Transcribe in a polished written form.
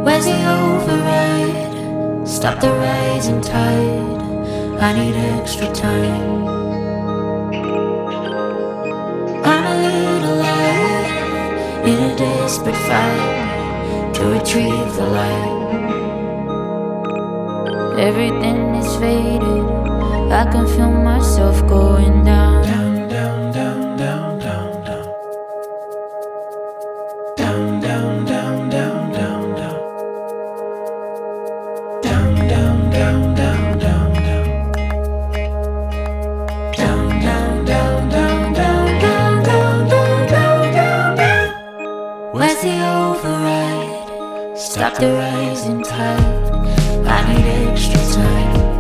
Where's the override? Stop the rising tide. I need extra time. I'm a little alive in a desperate fight to retrieve the light. Everything is faded. I can feel myself going down. Down, down, down, down, down, down. Down, down, down, down, down, down. Down, down, down, down, down, down. Down, down, down, down, down, down, down, down, down, down. Where's the override? Stop the rising tide. I need extra time.